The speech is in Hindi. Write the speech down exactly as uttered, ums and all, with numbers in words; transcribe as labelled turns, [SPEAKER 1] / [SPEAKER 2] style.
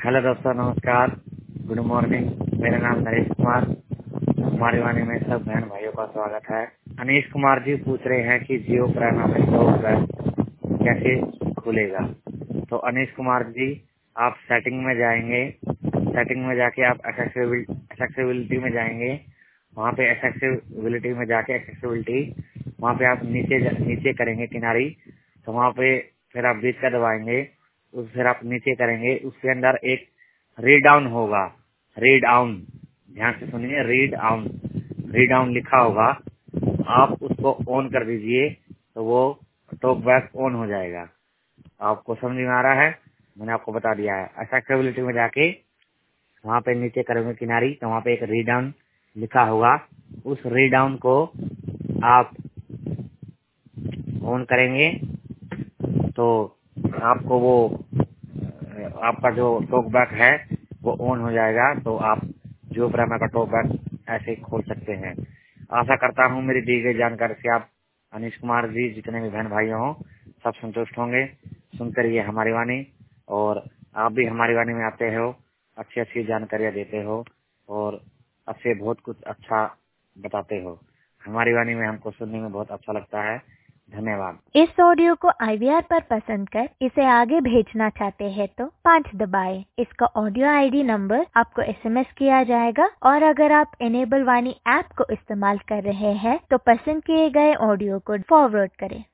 [SPEAKER 1] हेलो दोस्तों, नमस्कार, गुड मॉर्निंग। मेरा नाम नरेश कुमार। हमारी वाणी में सब बहन भाइयों का स्वागत है। अनीश कुमार जी पूछ रहे हैं कि जियो प्राइम अकाउंट कैसे खुलेगा। तो अनीश कुमार जी, आप सेटिंग में जाएंगे। सेटिंग में जाके आप एक्सेसिबिलिटी में जाएंगे। वहाँ पे एक्सेसिबिलिटी में जाके एक्सेसिबिलिटी वहाँ पे आप नीचे नीचे करेंगे किनारी, तो वहाँ पे फिर आप बीच का दबाएंगे। उस फिर आप नीचे करेंगे, उसके अंदर एक रीड डाउन होगा। रीड डाउन, ध्यान से सुनिए, रीड डाउन रीड डाउन लिखा होगा। आप उसको ऑन कर दीजिए तो वो टॉक बैक ऑन हो जाएगा। आपको समझ में आ रहा है? मैंने आपको बता दिया है। एक्सेसिबिलिटी में जाके वहाँ पे नीचे करेंगे किनारी, तो वहाँ पे एक रीड डाउन लिखा होगा। उस रीड डाउन को आप ऑन करेंगे तो आपको वो आपका जो टॉक बैक है वो ऑन हो जाएगा। तो आप जियो प्राइम का टॉक बैक ऐसे ही खोल सकते हैं। आशा करता हूँ मेरी दी गई जानकारी से आप अनीश कुमार जी जितने भी बहन भाई हों सब संतुष्ट होंगे। सुनकर ये हमारी वाणी, और आप भी हमारी वाणी में आते हो, अच्छी अच्छी जानकारियाँ देते हो और अच्छे बहुत कुछ अच्छा बताते हो। हमारी वाणी में हमको सुनने में बहुत अच्छा लगता है। धन्यवाद।
[SPEAKER 2] इस ऑडियो को आई वी आर पर पसंद कर इसे आगे भेजना चाहते हैं तो पाँच दबाएं। इसका ऑडियो आई डी नंबर आपको एस एम एस किया जाएगा, और अगर आप इनेबल वाणी ऐप को इस्तेमाल कर रहे हैं तो पसंद किए गए ऑडियो को फॉरवर्ड करें।